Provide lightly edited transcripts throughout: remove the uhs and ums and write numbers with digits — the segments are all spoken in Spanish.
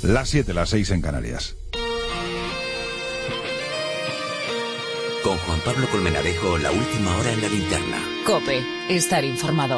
Las 7, las 6 en Canarias. Con Juan Pablo Colmenarejo, la última hora en la linterna. COPE, estar informado.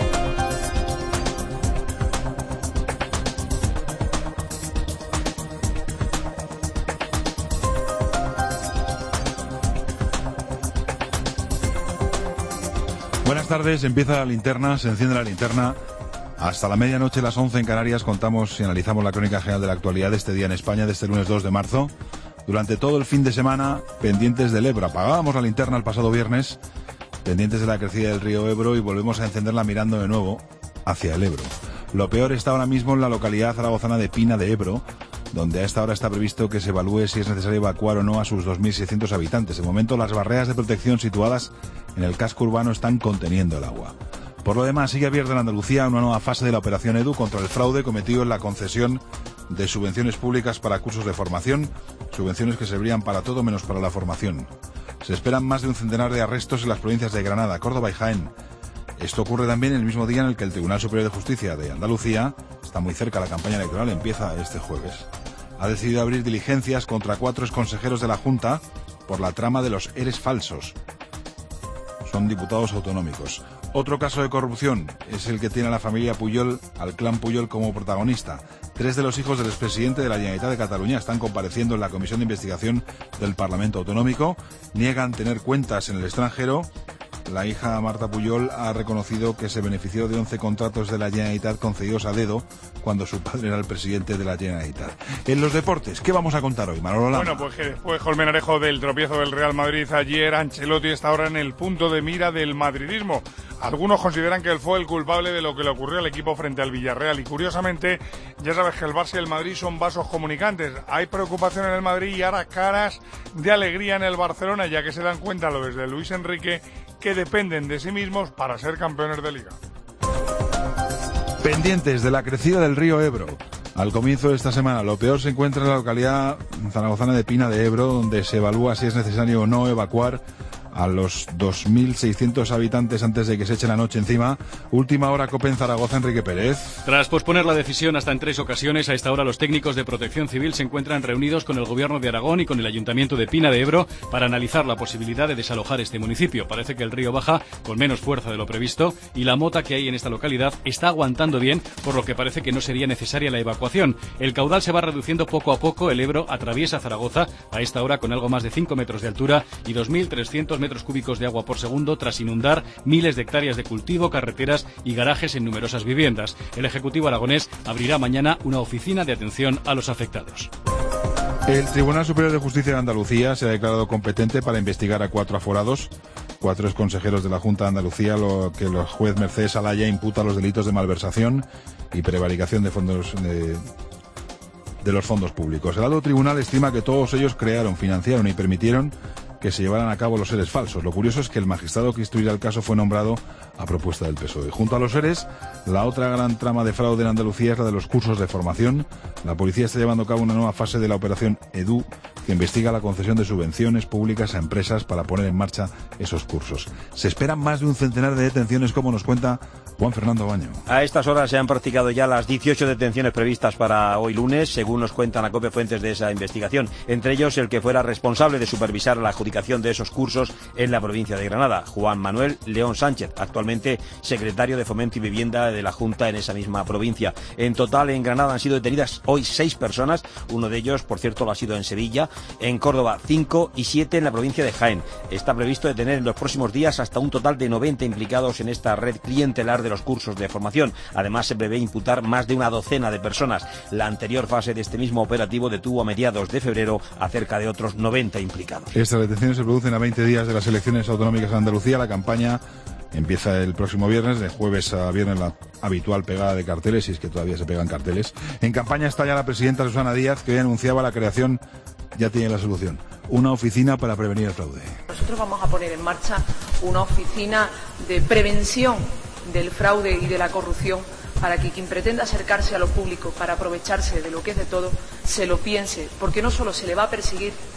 Buenas tardes, empieza la linterna, se enciende la linterna. Hasta la medianoche, las 11 en Canarias, contamos y analizamos la crónica general de la actualidad de este día en España, de este lunes 2 de marzo. Durante todo el fin de semana, pendientes del Ebro. Apagábamos la linterna el pasado viernes, pendientes de la crecida del río Ebro, y volvemos a encenderla mirando de nuevo hacia el Ebro. Lo peor está ahora mismo en la localidad zaragozana de Pina de Ebro, donde a esta hora está previsto que se evalúe si es necesario evacuar o no a sus 2.600 habitantes. De momento, las barreras de protección situadas en el casco urbano están conteniendo el agua. Por lo demás, sigue abierta en Andalucía una nueva fase de la operación EDU contra el fraude cometido en la concesión de subvenciones públicas para cursos de formación, subvenciones que servirían para todo menos para la formación. Se esperan más de un centenar de arrestos en las provincias de Granada, Córdoba y Jaén. Esto ocurre también el mismo día en el que el Tribunal Superior de Justicia de Andalucía, está muy cerca la campaña electoral, empieza este jueves, ha decidido abrir diligencias contra 4 exconsejeros de la Junta por la trama de los ERES falsos. Son diputados autonómicos. Otro caso de corrupción es el que tiene a la familia Pujol, al clan Pujol, como protagonista. 3 de los hijos del expresidente de la Generalitat de Cataluña están compareciendo en la Comisión de Investigación del Parlamento Autonómico. Niegan tener cuentas en el extranjero. La hija Marta Pujol ha reconocido que se benefició de 11 contratos de la Generalitat concedidos a dedo cuando su padre era el presidente de la Generalitat. En los deportes, ¿qué vamos a contar hoy, Manolo Lama? Bueno, pues que después Colmenarejo del tropiezo del Real Madrid ayer, Ancelotti está ahora en el punto de mira del madridismo. Algunos consideran que él fue el culpable de lo que le ocurrió al equipo frente al Villarreal, y curiosamente, ya sabes que el Barça y el Madrid son vasos comunicantes. Hay preocupación en el Madrid y ahora caras de alegría en el Barcelona, ya que se dan cuenta lo desde Luis Enrique que dependen de sí mismos para ser campeones de Liga. Pendientes de la crecida del río Ebro. Al comienzo de esta semana, lo peor se encuentra en la localidad zaragozana de Pina de Ebro, donde se evalúa si es necesario o no evacuar a los 2.600 habitantes antes de que se eche la noche encima. Última hora, COPE en Zaragoza, Enrique Pérez. Tras posponer la decisión hasta en 3 ocasiones, a esta hora los técnicos de Protección Civil se encuentran reunidos con el Gobierno de Aragón y con el Ayuntamiento de Pina de Ebro para analizar la posibilidad de desalojar este municipio. Parece que el río baja con menos fuerza de lo previsto y la mota que hay en esta localidad está aguantando bien, por lo que parece que no sería necesaria la evacuación. El caudal se va reduciendo poco a poco. El Ebro atraviesa Zaragoza a esta hora con algo más de 5 metros de altura y 2.300 metros cúbicos de agua por segundo, tras inundar miles de hectáreas de cultivo, carreteras y garajes en numerosas viviendas. El Ejecutivo aragonés abrirá mañana una oficina de atención a los afectados. El Tribunal Superior de Justicia de Andalucía se ha declarado competente para investigar a 4 aforados, 4 exconsejeros de la Junta de Andalucía, lo que el juez Mercedes Alaya imputa los delitos de malversación y prevaricación de fondos de los fondos públicos. El alto tribunal estima que todos ellos crearon, financiaron y permitieron que se llevaran a cabo los ERES falsos. Lo curioso es que el magistrado que instruirá el caso fue nombrado a propuesta del PSOE. Junto a los ERES, la otra gran trama de fraude en Andalucía es la de los cursos de formación. La policía está llevando a cabo una nueva fase de la operación EDU, que investiga la concesión de subvenciones públicas a empresas para poner en marcha esos cursos. Se esperan más de un centenar de detenciones, como nos cuenta Juan Fernando Baño. A estas horas se han practicado ya las 18 detenciones previstas para hoy lunes, según nos cuentan a COPE fuentes de esa investigación. Entre ellos, el que fuera responsable de supervisar la adjudicación de esos cursos en la provincia de Granada, Juan Manuel León Sánchez, actualmente secretario de Fomento y Vivienda de la Junta en esa misma provincia. En total, en Granada han sido detenidas hoy 6 personas, uno de ellos, por cierto, lo ha sido en Sevilla, en Córdoba 5 y 7 en la provincia de Jaén. Está previsto detener en los próximos días hasta un total de 90 implicados en esta red clientelar de los cursos de formación. Además, se prevé imputar más de una docena de personas. La anterior fase de este mismo operativo detuvo a mediados de febrero a cerca de otros 90 implicados. Estas detenciones se producen a 20 días de las elecciones autonómicas en Andalucía. La campaña empieza el próximo viernes, de jueves a viernes la habitual pegada de carteles, si es que todavía se pegan carteles. En campaña está ya la presidenta Susana Díaz, que hoy anunciaba la creación, ya tiene la solución, una oficina para prevenir el fraude. Nosotros vamos a poner en marcha una oficina de prevención del fraude y de la corrupción, para que quien pretenda acercarse a lo público para aprovecharse de lo que es de todo, se lo piense, porque no solo se le va a perseguir,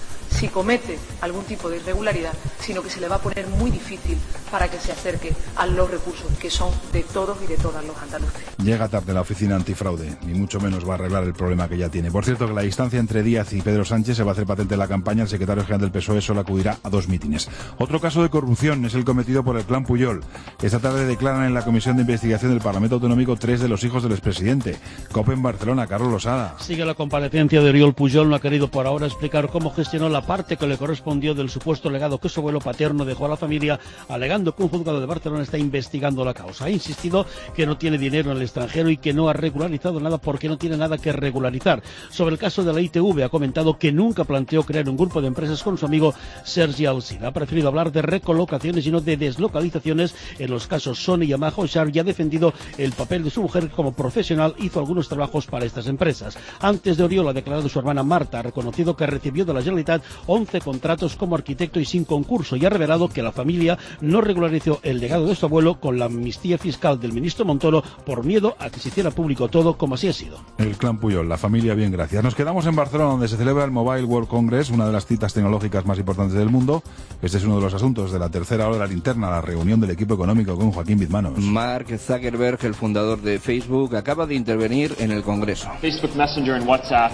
si comete algún tipo de irregularidad, sino que se le va a poner muy difícil para que se acerque a los recursos que son de todos y de todas los andaluces. Llega tarde la oficina antifraude, ni mucho menos va a arreglar el problema que ya tiene. Por cierto, que la distancia entre Díaz y Pedro Sánchez se va a hacer patente en la campaña. El secretario general del PSOE solo acudirá a 2 mítines. Otro caso de corrupción es el cometido por el clan Pujol. Esta tarde declaran en la Comisión de Investigación del Parlamento Autonómico 3 de los hijos del expresidente. COPE en Barcelona, Carlos Losada. Sigue la comparecencia de Oriol Pujol. No ha querido por ahora explicar cómo gestionó la parte que le correspondió del supuesto legado que su abuelo paterno dejó a la familia, alegando que un juzgado de Barcelona está investigando la causa. Ha insistido que no tiene dinero en el extranjero y que no ha regularizado nada porque no tiene nada que regularizar. Sobre el caso de la ITV ha comentado que nunca planteó crear un grupo de empresas con su amigo Sergi Alsina. Ha preferido hablar de recolocaciones y no de deslocalizaciones en los casos Sony, Yamaha o Sharp, y ha defendido el papel de su mujer como profesional. Hizo algunos trabajos para estas empresas. Antes de Oriol ha declarado su hermana Marta, ha reconocido que recibió de la Generalitat 11 contratos como arquitecto y sin concurso, y ha revelado que la familia no regularizó el legado de su abuelo con la amnistía fiscal del ministro Montoro por miedo a que se hiciera público todo, como así ha sido. El clan Pujol, la familia bien, gracias. Nos quedamos en Barcelona, donde se celebra el Mobile World Congress, una de las citas tecnológicas más importantes del mundo. Este es uno de los asuntos de la tercera hora de la linterna, la reunión del equipo económico con Joaquín Bizmanos. Mark Zuckerberg, el fundador de Facebook, acaba de intervenir en el Congreso. Facebook Messenger y WhatsApp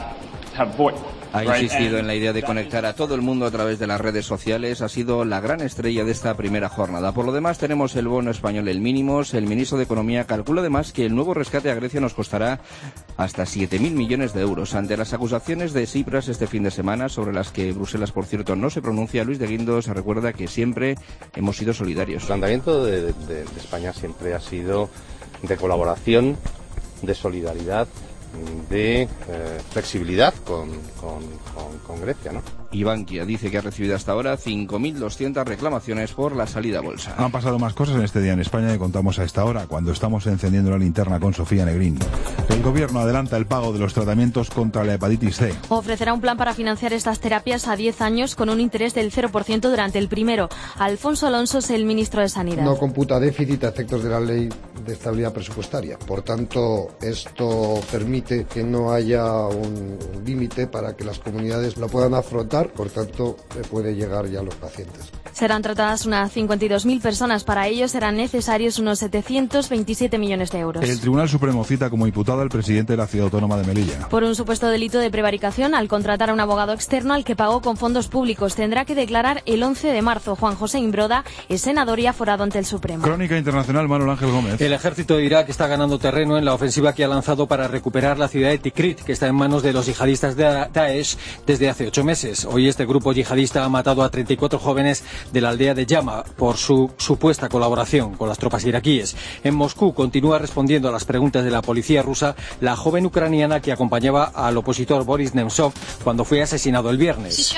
ha insistido en la idea de conectar a todo el mundo a través de las redes sociales. Ha sido la gran estrella de esta primera jornada. Por lo demás, tenemos el bono español en mínimos. El ministro de Economía calcula además que el nuevo rescate a Grecia nos costará hasta 7.000 millones de euros. Ante las acusaciones de Tsipras este fin de semana, sobre las que Bruselas, por cierto, no se pronuncia, Luis de Guindos se recuerda que siempre hemos sido solidarios. El planteamiento de España siempre ha sido de colaboración, de solidaridad, de flexibilidad con Grecia, ¿no? Y Bankia dice que ha recibido hasta ahora 5.200 reclamaciones por la salida a bolsa. Han pasado más cosas en este día en España que contamos a esta hora, cuando estamos encendiendo la linterna con Sofía Negrín. El gobierno adelanta el pago de los tratamientos contra la hepatitis C. Ofrecerá un plan para financiar estas terapias a 10 años con un interés del 0% durante el primero. Alfonso Alonso es el ministro de Sanidad. No computa déficit a efectos de la ley de estabilidad presupuestaria. Por tanto, esto permite que no haya un límite para que las comunidades lo puedan afrontar. Por tanto, puede llegar ya a los pacientes. Serán tratadas unas 52.000 personas. Para ello serán necesarios unos 727 millones de euros. El Tribunal Supremo cita como imputado al presidente de la Ciudad Autónoma de Melilla. Por un supuesto delito de prevaricación al contratar a un abogado externo al que pagó con fondos públicos. Tendrá que declarar el 11 de marzo. Juan José Imbroda es senador y aforado ante el Supremo. Crónica internacional, Manuel Ángel Gómez. El ejército de Irak está ganando terreno en la ofensiva que ha lanzado para recuperar la ciudad de Tikrit, que está en manos de los yihadistas de Daesh desde hace 8 meses. Hoy este grupo yihadista ha matado a 34 jóvenes de la aldea de Yama por su supuesta colaboración con las tropas iraquíes. En Moscú continúa respondiendo a las preguntas de la policía rusa la joven ucraniana que acompañaba al opositor Boris Nemtsov cuando fue asesinado el viernes.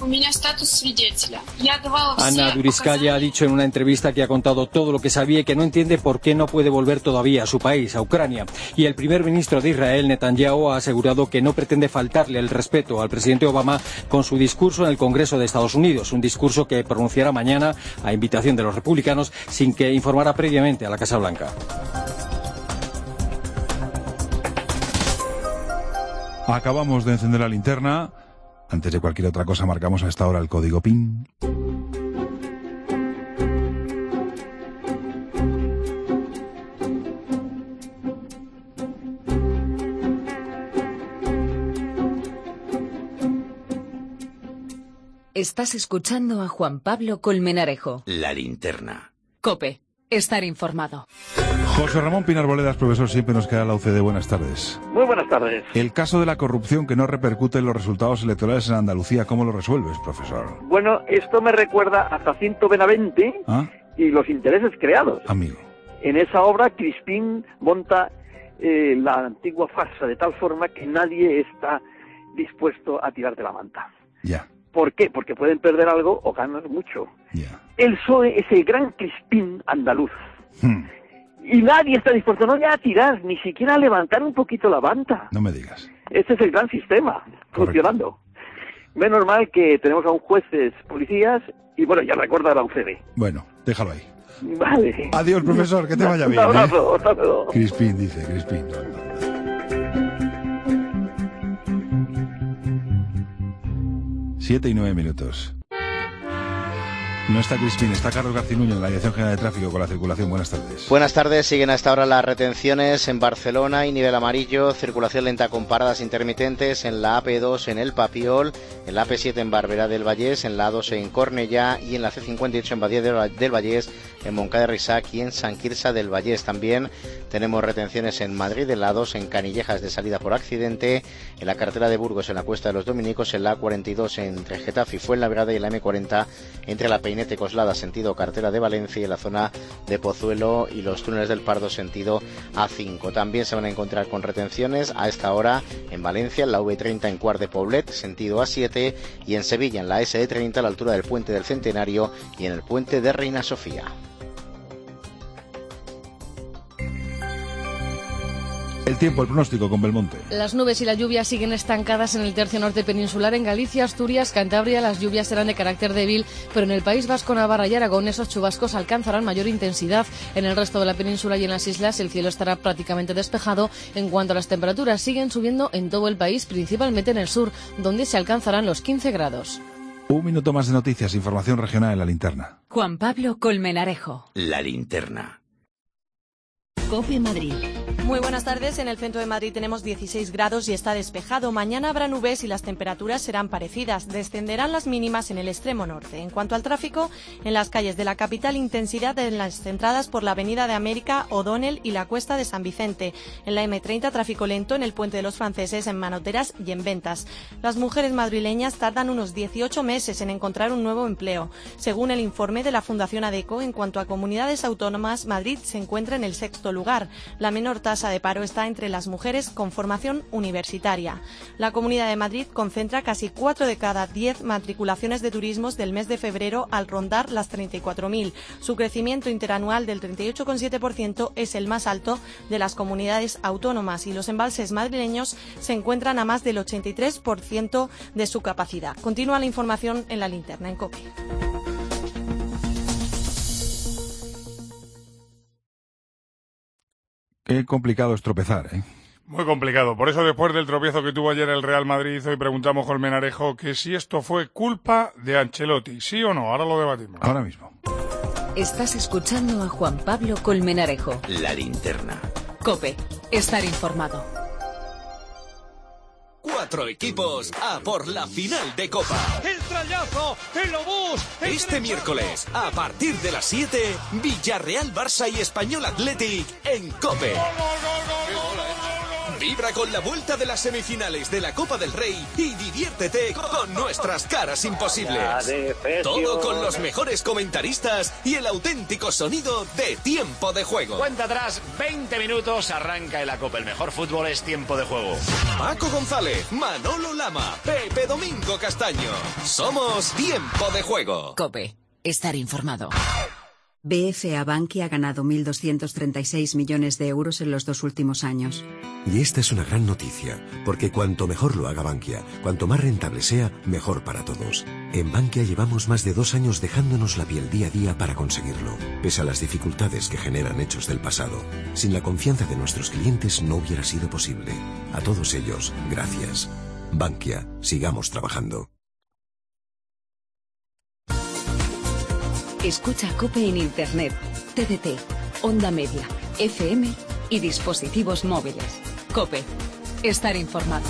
Ana Duriskaya ha dicho en una entrevista que ha contado todo lo que sabía y que no entiende por qué no puede volver todavía a su país, a Ucrania. Y el primer ministro de Israel, Netanyahu, ha asegurado que no pretende faltarle el respeto al presidente Obama con su discurso en el Congreso de Estados Unidos, un discurso que pronunciará mañana a invitación de los republicanos sin que informara previamente a la Casa Blanca. Acabamos de encender la linterna. Antes de cualquier otra cosa, marcamos a esta hora el código PIN. Estás escuchando a Juan Pablo Colmenarejo. La linterna. COPE. Estar informado. José Ramón Pinar Boledas, profesor, siempre nos queda la UCD. Buenas tardes. Muy buenas tardes. El caso de la corrupción que no repercute en los resultados electorales en Andalucía, ¿cómo lo resuelves, profesor? Bueno, esto me recuerda a Jacinto Benavente y los intereses creados. Amigo. En esa obra, Crispín monta la antigua farsa de tal forma que nadie está dispuesto a tirarte la manta. Ya. ¿Por qué? Porque pueden perder algo o ganar mucho. Yeah. El PSOE es el gran Crispín andaluz. Y nadie está dispuesto no ya a tirar, ni siquiera a levantar un poquito la manta. No me digas. Este es el gran sistema funcionando. Menos mal que tenemos a un jueces, policías y bueno, ya recuerda la UCD. Bueno, déjalo ahí. Vale. Adiós, profesor, que te vaya bien. Un abrazo, hasta luego. Crispín, dice, Crispín. 7:09. No está Crispín, está Carlos Garcinuño en la Dirección General de Tráfico con la circulación. Buenas tardes. Buenas tardes, siguen hasta ahora las retenciones en Barcelona y nivel amarillo, circulación lenta con paradas intermitentes en la AP2 en El Papiol, en la AP7 en Barberà del Vallès, en la A2 en Cornellà y en la C58 en Badia del Vallès, en Montcada de Reixac y en Sant Quirze del Vallès. También tenemos retenciones en Madrid, en la A2 en Canillejas de salida por accidente, en la carretera de Burgos en la Cuesta de los Dominicos, en la A42 entre Getafe y Fuenlabrada y en la M40 entre la Peinete Coslada sentido carretera de Valencia y en la zona de Pozuelo y los túneles del Pardo sentido A5. También se van a encontrar con retenciones a esta hora en Valencia, en la V30 en Quart de Poblet sentido A7 y en Sevilla en la SE30 a la altura del Puente del Centenario y en el Puente de Reina Sofía. El tiempo, el pronóstico con Belmonte. Las nubes y la lluvia siguen estancadas en el tercio norte peninsular. En Galicia, Asturias, Cantabria, las lluvias serán de carácter débil, pero en el País Vasco, Navarra y Aragón esos chubascos alcanzarán mayor intensidad. En el resto de la península y en las islas el cielo estará prácticamente despejado. En cuanto a las temperaturas, siguen subiendo en todo el país, principalmente en el sur, donde se alcanzarán los 15 grados. Un minuto más de noticias, información regional en la linterna. Juan Pablo Colmenarejo. La linterna. COPE Madrid. Muy buenas tardes. En el centro de Madrid tenemos 16 grados y está despejado. Mañana habrá nubes y las temperaturas serán parecidas. Descenderán las mínimas en el extremo norte. En cuanto al tráfico, en las calles de la capital, intensidad en las entradas por la Avenida de América, O'Donnell y la Cuesta de San Vicente. En la M30, tráfico lento en el Puente de los Franceses, en Manoteras y en Ventas. Las mujeres madrileñas tardan unos 18 meses en encontrar un nuevo empleo. Según el informe de la Fundación ADECO, en cuanto a comunidades autónomas, Madrid se encuentra en el sexto lugar. La menor tasa de paro está entre las mujeres con formación universitaria. La Comunidad de Madrid concentra casi 4 de cada 10 matriculaciones de turismos del mes de febrero al rondar las 34.000. Su crecimiento interanual del 38,7% es el más alto de las comunidades autónomas y los embalses madrileños se encuentran a más del 83% de su capacidad. Continúa la información en la linterna en COPE. Qué complicado es tropezar, ¿eh? Muy complicado. Por eso, después del tropiezo que tuvo ayer el Real Madrid, hoy preguntamos con Colmenarejo que si esto fue culpa de Ancelotti. ¿Sí o no? Ahora lo debatimos. Ahora mismo. Estás escuchando a Juan Pablo Colmenarejo. La linterna. COPE. Estar informado. 4 equipos a por la final de Copa. ¡El trayazo! ¡El obús! Este miércoles, a partir de las 7, Villarreal, Barça y Español Athletic en COPE. Vibra con la vuelta de las semifinales de la Copa del Rey y diviértete con nuestras caras imposibles. Todo con los mejores comentaristas y el auténtico sonido de Tiempo de Juego. Cuenta atrás, 20 minutos, arranca en la Copa. El mejor fútbol es Tiempo de Juego. Paco González, Manolo Lama, Pepe Domingo Castaño. Somos Tiempo de Juego. COPE. Estar informado. BFA Bankia ha ganado 1.236 millones de euros en los 2 últimos años. Y esta es una gran noticia, porque cuanto mejor lo haga Bankia, cuanto más rentable sea, mejor para todos. En Bankia llevamos más de 2 años dejándonos la piel día a día para conseguirlo, pese a las dificultades que generan hechos del pasado. Sin la confianza de nuestros clientes no hubiera sido posible. A todos ellos, gracias. Bankia, sigamos trabajando. Escucha COPE en Internet, TDT, Onda Media, FM y dispositivos móviles. COPE. Estar informado.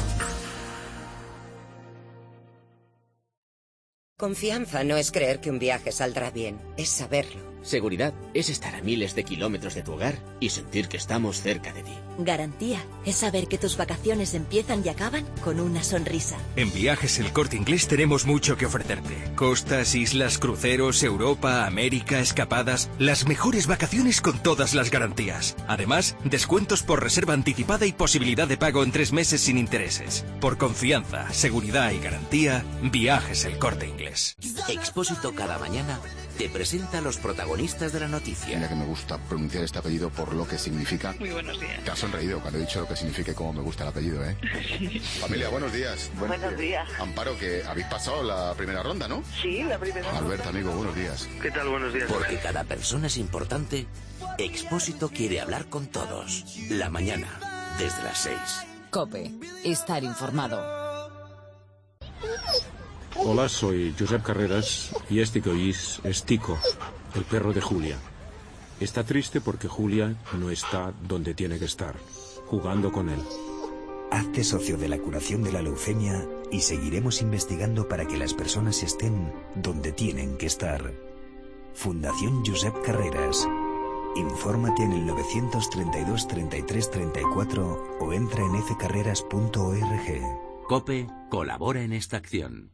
Confianza no es creer que un viaje saldrá bien, es saberlo. Seguridad es estar a miles de kilómetros de tu hogar y sentir que estamos cerca de ti. Garantía es saber que tus vacaciones empiezan y acaban con una sonrisa. En Viajes El Corte Inglés tenemos mucho que ofrecerte. Costas, islas, cruceros, Europa, América, escapadas. Las mejores vacaciones con todas las garantías. Además, descuentos por reserva anticipada y posibilidad de pago en 3 meses sin intereses. Por confianza, seguridad y garantía, Viajes El Corte Inglés. Expósito cada mañana te presenta a los protagonistas de la noticia. Mira que me gusta pronunciar este apellido por lo que significa. Muy buenos días. Te has sonreído cuando he dicho lo que significa y cómo me gusta el apellido, ¿eh? Familia, buenos días. Buenos días. Amparo, que habéis pasado la primera ronda, ¿no? Sí, la primera ronda. Alberto, amigo, buenos días. ¿Qué tal? Buenos días. Porque cada persona es importante, Expósito quiere hablar con todos. La mañana, desde las 6. COPE. Estar informado. Hola, soy Josep Carreras y este que oís es Tico, el perro de Julia. Está triste porque Julia no está donde tiene que estar, jugando con él. Hazte socio de la curación de la leucemia y seguiremos investigando para que las personas estén donde tienen que estar. Fundación Josep Carreras. Infórmate en el 932 33 34 o entra en fcarreras.org. COPE colabora en esta acción.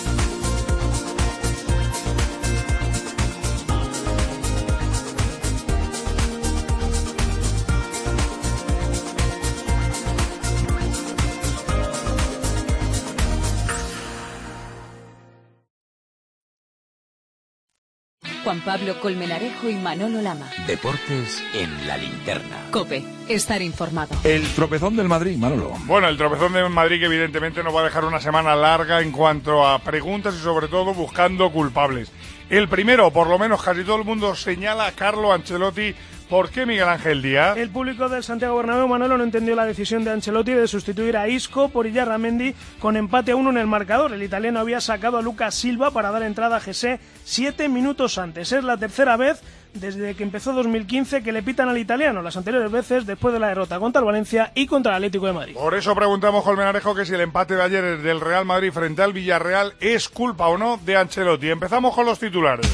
Juan Pablo Colmenarejo y Manolo Lama. Deportes en la linterna. COPE, estar informado. El tropezón del Madrid, Manolo. Bueno, el tropezón del Madrid que evidentemente nos va a dejar una semana larga en cuanto a preguntas y sobre todo buscando culpables. El primero, por lo menos casi todo el mundo señala a Carlo Ancelotti. ¿Por qué Miguel Ángel Díaz? El público del Santiago Bernabéu, Manolo, no entendió la decisión de Ancelotti de sustituir a Isco por Illarramendi con empate a 1 en el marcador. El italiano había sacado a Lucas Silva para dar entrada a José 7 minutos antes. Es la tercera vez desde que empezó 2015 que le pitan al italiano, las anteriores veces después de la derrota contra el Valencia y contra el Atlético de Madrid. Por eso preguntamos, Colmenarejo, que si el empate de ayer del Real Madrid frente al Villarreal es culpa o no de Ancelotti. Empezamos con los titulares.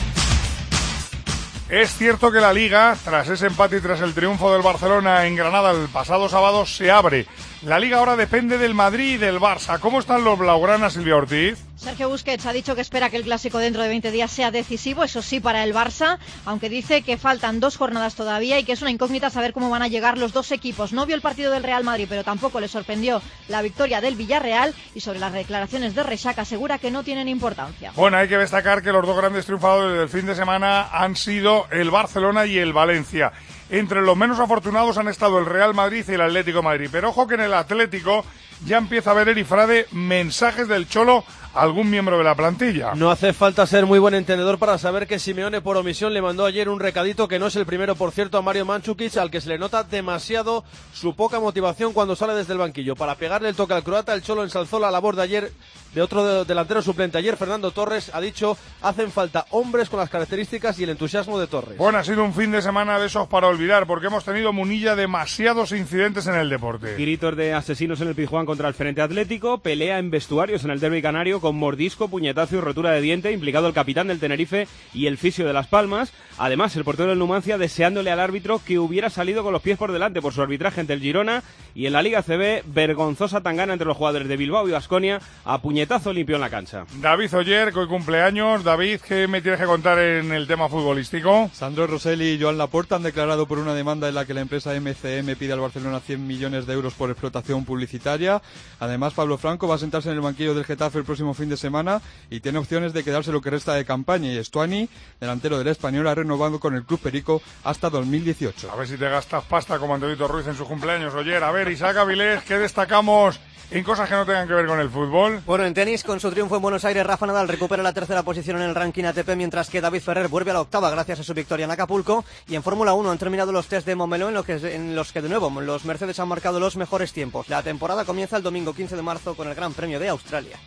Es cierto que la Liga, tras ese empate y tras el triunfo del Barcelona en Granada el pasado sábado, se abre. La Liga ahora depende del Madrid y del Barça. ¿Cómo están los blaugranas, Silvia Ortiz? Sergio Busquets ha dicho que espera que el clásico dentro de 20 días sea decisivo, eso sí, para el Barça, aunque dice que faltan 2 jornadas todavía y que es una incógnita saber cómo van a llegar los dos equipos. No vio el partido del Real Madrid, pero tampoco le sorprendió la victoria del Villarreal, y sobre las declaraciones de Reixac asegura que no tienen importancia. Bueno, hay que destacar que los dos grandes triunfadores del fin de semana han sido el Barcelona y el Valencia. Entre los menos afortunados han estado el Real Madrid y el Atlético de Madrid. Pero ojo que en el Atlético ya empieza a ver Erifrade mensajes del Cholo a algún miembro de la plantilla. No hace falta ser muy buen entendedor para saber que Simeone por omisión le mandó ayer un recadito, que no es el primero, por cierto, a Mario Mandžukić, al que se le nota demasiado su poca motivación cuando sale desde el banquillo. Para pegarle el toque al croata, el Cholo ensalzó la labor de ayer de otro delantero suplente. Ayer Fernando Torres ha dicho: hacen falta hombres con las características y el entusiasmo de Torres. Bueno, ha sido un fin de semana de esos para olvidar, porque hemos tenido, Munilla, demasiados incidentes en el deporte. Gritos de asesinos en el Pizjuán contra el Frente Atlético, pelea en vestuarios en el derbi canario con mordisco, puñetazo y rotura de diente, implicado el capitán del Tenerife y el fisio de Las Palmas. Además, el portero del Numancia deseándole al árbitro que hubiera salido con los pies por delante por su arbitraje ante el Girona. Y en la Liga CB, vergonzosa tangana entre los jugadores de Bilbao y Baskonia, a puñetazo limpio en la cancha. David Oyer, que hoy cumpleaños. David, ¿qué me tienes que contar en el tema futbolístico? Sandro Rosell y Joan Laporta han declarado por una demanda en la que la empresa MCM pide al Barcelona 100 millones de euros por explotación publicitaria. Además, Pablo Franco va a sentarse en el banquillo del Getafe el próximo fin de semana y tiene opciones de quedarse lo que resta de campaña. Y Stuani, delantero del Español, ha renovado con el Club Perico hasta 2018. A ver si te gastas pasta como Antonito Ruiz en su cumpleaños. Oyer, a ver, Isaac Avilés, ¿qué destacamos en cosas que no tengan que ver con el fútbol? Bueno, en tenis, con su triunfo en Buenos Aires, Rafa Nadal recupera la tercera posición en el ranking ATP, mientras que David Ferrer vuelve a la octava gracias a su victoria en Acapulco. Y en Fórmula 1 han terminado los test de Montmeló, en los que de nuevo los Mercedes han marcado los mejores tiempos. La temporada comienza el domingo 15 de marzo con el Gran Premio de Australia.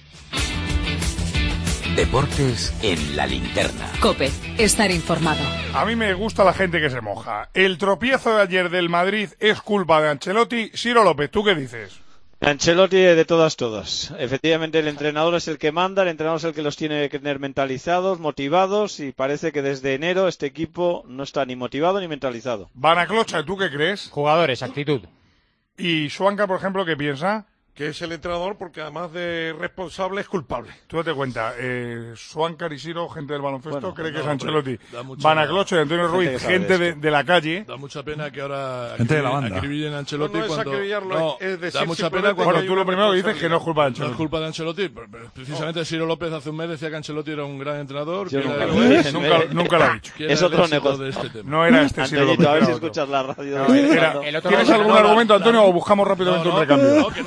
Deportes en la linterna. COPE, estar informado. A mí me gusta la gente que se moja. El tropiezo de ayer del Madrid es culpa de Ancelotti. Ciro López, ¿tú qué dices? Ancelotti de todas. Efectivamente, el entrenador es el que manda, el entrenador es el que los tiene que tener mentalizados, motivados, y parece que desde enero este equipo no está ni motivado ni mentalizado. Vanaclocha, ¿tú qué crees? Jugadores, actitud. ¿Y Schwanka, por ejemplo, qué piensa? Que es el entrenador, porque además de responsable es culpable. Tú date cuenta, Schwanka y Siro, gente del baloncesto, bueno, cree que es Ancelotti. Mucha... Vanaclocho y Antonio Ruiz, gente de la calle. Da mucha pena que ahora gente de la banda. acribillen a Ancelotti. No es acribillarlo, es decir, da mucha pena cuando... Bueno, tú lo primero que dices es que no es culpa de Ancelotti. No es culpa de Ancelotti. Precisamente Ciro López hace un mes decía que Ancelotti era un gran entrenador. Nunca lo ha dicho. Es otro negocio. Este no era este Ciro López. A ver si escuchas la radio. ¿Tienes algún argumento, Antonio, o buscamos rápidamente un recambio? No, que no es culpa de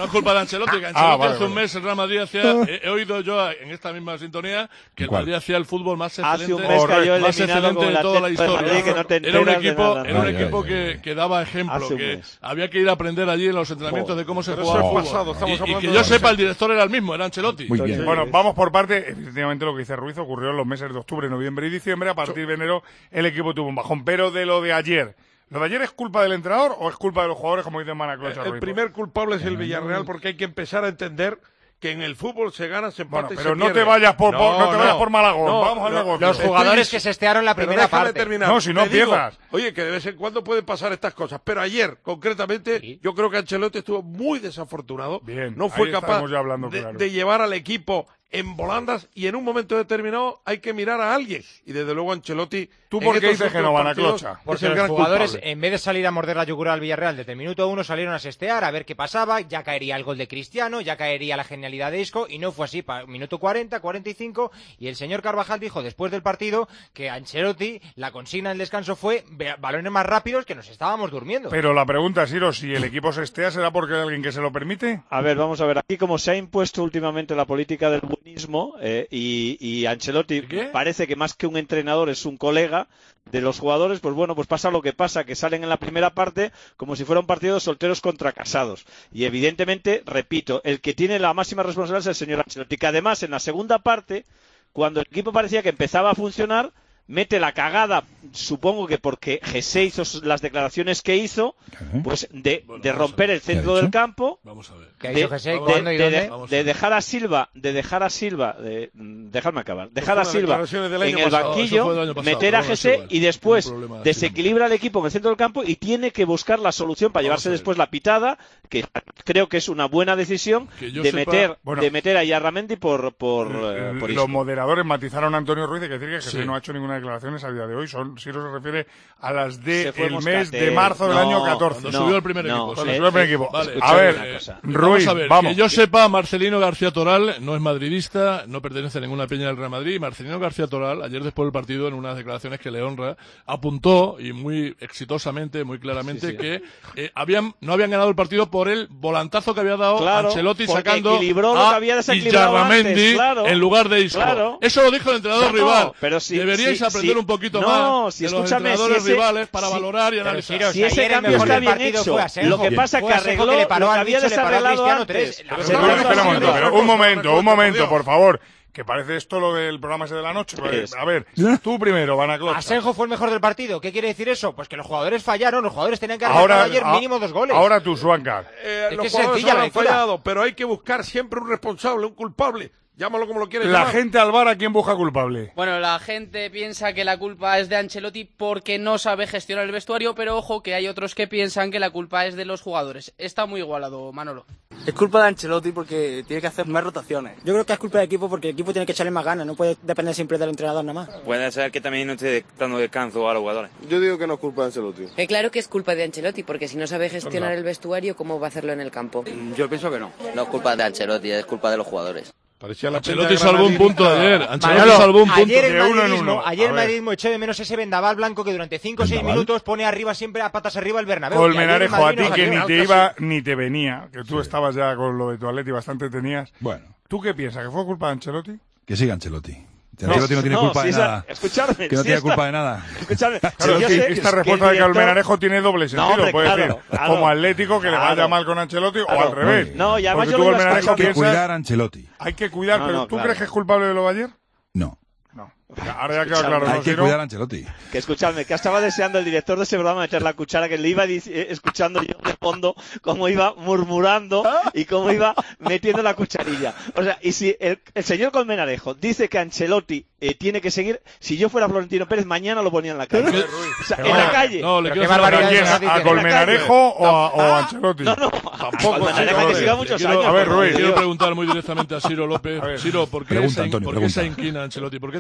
Ancelotti, que Ancelotti vale, hace un mes el Real Madrid hacía, he oído yo en esta misma sintonía que el Madrid hacía el fútbol más excelente, más excelente de toda la historia. Era un equipo que daba ejemplo, que había que ir a aprender allí en los entrenamientos de cómo se jugaba el fútbol. Y que yo sepa, el director era el mismo, era Ancelotti. Muy bien. Bueno, vamos por parte. Efectivamente, lo que dice Ruiz ocurrió en los meses de octubre, noviembre y diciembre. A partir de enero el equipo tuvo un bajón. Pero de lo de ayer, ¿lo de ayer es culpa del entrenador o es culpa de los jugadores, como dice Manaclocha? El primer culpable es el Villarreal, porque hay que empezar a entender que en el fútbol se gana, se empata y se pierde. Pero no te vayas por Malagón, vamos al negocio. Los jugadores que se estearon la primera parte. Terminar. No, si no empiezas. Oye, que de vez en cuando pueden pasar estas cosas, pero ayer, concretamente, yo creo que Ancelotti estuvo muy desafortunado. Bien, no fue capaz ya hablando, claro, de llevar al equipo en volandas, y en un momento determinado hay que mirar a alguien. Y desde luego Ancelotti... ¿Tú por qué dices que no van a Clocha? Porque los jugadores, en vez de salir a morder la yugular al Villarreal desde el minuto 1, salieron a sestear, a ver qué pasaba, ya caería el gol de Cristiano, ya caería la genialidad de Isco, y no fue así. Minuto 40, 45, y el señor Carvajal dijo después del partido que Ancelotti, la consigna del descanso fue balones más rápidos, que nos estábamos durmiendo. Pero la pregunta, Siro, si el equipo se estea, ¿será porque hay alguien que se lo permite? A ver, vamos a ver, aquí como se ha impuesto últimamente la política del buenismo, y Ancelotti parece que más que un entrenador es un colega de los jugadores, pues bueno, pues pasa lo que pasa, que salen en la primera parte como si fuera un partido de solteros contra casados. Y evidentemente, repito, el que tiene la máxima responsabilidad es el señor Ancelotti, que además en la segunda parte, cuando el equipo parecía que empezaba a funcionar, mete la cagada, supongo que porque José hizo las declaraciones que hizo, pues de romper el centro del campo, de dejar a Silva, dejarme acabar, dejar a Silva en el banquillo, meter a José y después desequilibra el equipo en el centro del campo y tiene que buscar la solución para llevarse después la pitada, que creo que es una buena decisión de meter a Yarramendi por Isco. Los moderadores matizaron a Antonio Ruiz de que decir que José no ha hecho ninguna declaraciones a día de hoy. Siro se refiere a las del mes de marzo del año 14. Cuando subió el primer equipo. Vale. A ver, Ruiz, vamos. Que yo sepa, Marcelino García Toral no es madridista, no pertenece a ninguna peña del Real Madrid. Marcelino García Toral, ayer después del partido, en unas declaraciones que le honra, apuntó, y muy exitosamente, muy claramente, que no habían ganado el partido por el volantazo que había dado Ancelotti sacando a Yarramendi en lugar de Isco. Eso lo dijo el entrenador rival. Pero deberíais aprender un poquito más de los entrenadores rivales para valorar y analizar. Si ese cambio está bien hecho, lo que pasa es que arregló lo que había desarreglado antes. Pero un momento, por favor. Que parece esto lo del programa ese de la noche. A ver, tú primero, Vanaclocha. Asenjo fue el mejor del partido. ¿Qué quiere decir eso? Pues que los jugadores fallaron, los jugadores tenían que haber marcado ayer mínimo 2 goles. Ahora tú, Suanca. Los jugadores han fallado, pero hay que buscar siempre un responsable, un culpable. Llámalo como lo quieres llamar. La gente al VAR, ¿a quién busca culpable? Bueno, la gente piensa que la culpa es de Ancelotti porque no sabe gestionar el vestuario, pero ojo que hay otros que piensan que la culpa es de los jugadores. Está muy igualado, Manolo. Es culpa de Ancelotti porque tiene que hacer más rotaciones. Yo creo que es culpa del equipo porque el equipo tiene que echarle más ganas, no puede depender siempre del entrenador nada más. Puede ser que también no esté dando descanso a los jugadores. Yo digo que no es culpa de Ancelotti. Claro que es culpa de Ancelotti porque si no sabe gestionar el vestuario, ¿cómo va a hacerlo en el campo? Yo pienso que no. No es culpa de Ancelotti, es culpa de los jugadores. Ancelotti salvó un punto ayer. Ancelotti salvó un punto de uno en uno. Ayer el madridismo echó de menos ese vendaval blanco que durante 5 o 6 minutos pone arriba siempre a patas arriba el Bernabéu. Colmenarejo, a ti que ni te iba ni te venía, que tú estabas ya con lo de tu Atleti bastante tenías. Bueno. ¿Tú qué piensas? ¿Que fue culpa de Ancelotti? Que siga Ancelotti. Ancelotti no tiene culpa de nada. Escuchadme. Que no tiene culpa de nada. Escuchadme. Claro, esta respuesta de Colmenarejo tiene doble sentido. Puede decir, como Atlético, que le vaya mal con Ancelotti, o al revés. No, y además porque tú, Colmenarejo, hay que cuidar a Ancelotti. Hay que cuidar, pero ¿tú crees que es culpable de lo de ayer? No. Ahora ya queda claro. Hay que cuidar a Ancelotti. Que escuchadme, que estaba deseando el director de ese programa meter la cuchara, que le iba escuchando yo de fondo cómo iba murmurando y cómo iba metiendo la cucharilla. O sea, y si el señor Colmenarejo dice que Ancelotti tiene que seguir, si yo fuera Florentino Pérez, mañana lo ponía en la calle. O sea, en la calle. No, ¿qué barbaridad? ¿A Colmenarejo o a Ancelotti? No, tampoco. Colmenarejo que siga muchos años. A ver, Ruiz. Quiero preguntar muy directamente a Ciro López. Ciro, ¿por qué se inclina Ancelotti? ¿Por qué te lo quieres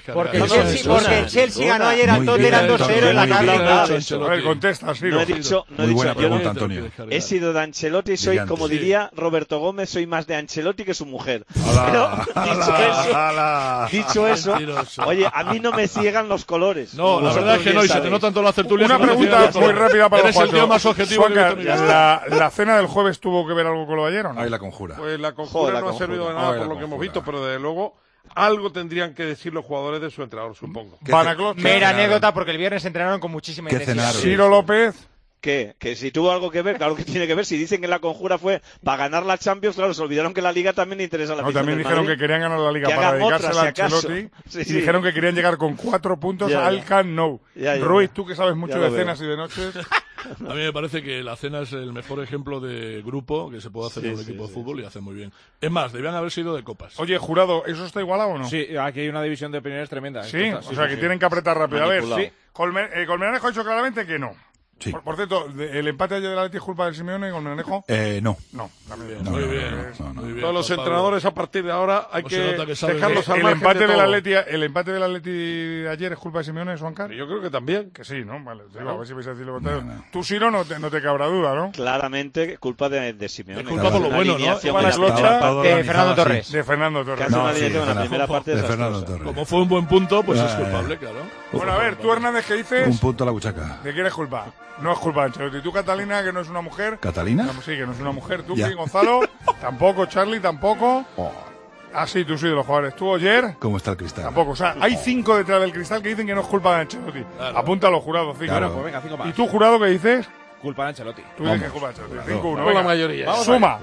Porque el Chelsea ganó ayer al Tottenham 2-0 en la Carling. A ver, contesta, sí. No he dicho, Muy buena yo pregunta, Antonio. he sido de Ancelotti, soy, Brillante. como diría Roberto Gómez, soy más de Ancelotti que su mujer. Ala, Pero, dicho eso, oye, a mí no me ciegan los colores. No, la verdad es que no, y se te nota en todas las tertulias. Una pregunta muy rápida para los Eres el tío cuatro. más objetivo que he visto en mi vida. ¿La cena del jueves tuvo que ver algo con lo de ayer o no? Ahí la conjura. Pues la conjura no ha servido de nada por lo que hemos visto, pero desde luego algo tendrían que decir los jugadores de su entrenador, supongo. Mera anécdota, porque el viernes entrenaron con muchísima intensidad. Ciro López. ¿Qué? Que si tuvo algo que ver, claro que tiene que ver. Si dicen que la conjura fue para ganar la Champions, claro, se olvidaron que la Liga también le interesa a la afición También del dijeron Madrid. que querían ganar la Liga Que para hagan dedicarse otra, a si acaso. Ancelotti. Sí, Y sí. dijeron que querían llegar con 4 puntos Ya, al ya. Camp Nou. Ya, Ruiz, tú que sabes mucho Ya de lo veo. cenas y de noches. A mí me parece que la cena es el mejor ejemplo de grupo que se puede hacer Sí, en un sí, equipo de sí, fútbol y hace muy bien. Es más, debían haber sido de copas. Oye, Jurado, ¿eso está igualado o no? Sí, aquí hay una división de opiniones tremenda. Sí, o sea que tienen que apretar rápido. A ver, Colmenarejo ha dicho claramente que no. Sí. Por cierto, ¿el empate ayer de la Atleti es culpa del Simeone, Colmenarejo? No. No, también. Muy bien. Todos los entrenadores a partir de ahora hay ¿Cómo que se nota que sabes dejarlos al El margen empate de del todo. Atleti de ayer es culpa de Simeone, Juancar. Yo creo que también. Que sí, ¿no? Vale, digo, a ver si vais a decir lo contrario. Tú, Siro, no te cabrá duda, ¿no? Claramente culpa de Simeone. Es culpa por lo bueno, ¿no? Para Clocha, de Fernando Torres. De Fernando Torres. Que hace una alineación en la primera parte de de Fernando Torres. Como fue un buen punto, pues es culpable, claro. Bueno, a ver, tú, Hernández, ¿qué dices? Un punto a la buchaca. ¿De quién es culpa? No es culpa de Ancelotti. ¿Tú, Catalina, que no es una mujer? ¿Catalina? Sí, que no es una mujer. ¿Tú, Ya. Gonzalo? Tampoco. ¿Charlie? Tampoco. Ah, sí, tú sí, de los jugadores. ¿Tú, Oyer? ¿Cómo está el cristal? Tampoco. O sea, hay 5 detrás del cristal que dicen que no es culpa de Ancelotti. Claro. Apúntalo, Jurado, 5. Claro. Pues venga, 5 más. ¿Y tú, Jurado, qué dices? Culpa de Ancelotti. Tú dices que es culpa de Ancelotti. 5-1. Con la venga. mayoría. Vamos Suma.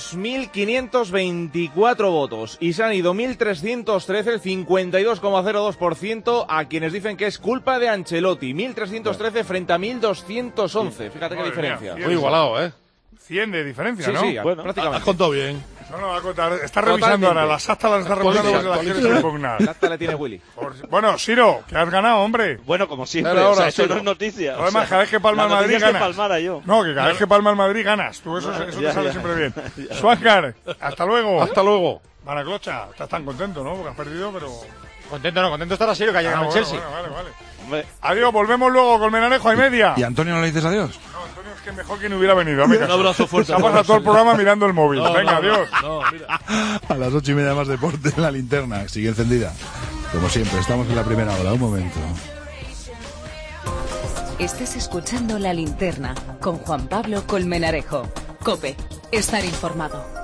2.524 votos y se han ido 1.313, el 52,02% a quienes dicen que es culpa de Ancelotti. 1.313 frente a 1.211. Fíjate qué Madre diferencia. mía, Muy igualado, ¿eh? 100 de diferencia, Sí, ¿no? sí, Bueno, prácticamente. Has contado bien. No, va a contar. Está revisando ahora. Las actas las está revisando porque las quieres impugnar. La acta le tiene Willy. Bueno, Siro, que has ganado, hombre. Bueno, como siempre, Pero o sea, ahora, eso sí, no ¿no? es noticia. Además, O sea, cada vez que palma el la Madrid noticia es que ganas. palmara yo. No, que cada vez que palma el Madrid ganas. Tú eso te ya, sale ya. siempre bien. Suáncar, hasta luego. Hasta luego. Maraclocha, estás tan contento, ¿no? Porque has perdido, pero... Contento estará Siro que haya ganado el Chelsea. Vale. Hombre, Adiós, volvemos luego con Menarejo y media. ¿Y a Antonio no le dices adiós? No, Antonio, es que mejor que no hubiera venido. Hazme Un caso. abrazo fuerte. Se ha pasado todo el programa mirando el móvil. No, Venga, no, adiós. No, mira. A las 8:30 más deporte en la linterna. Sigue encendida. Como siempre, estamos en la primera hora. Un momento. Estás escuchando La Linterna con Juan Pablo Colmenarejo. COPE. Estar informado.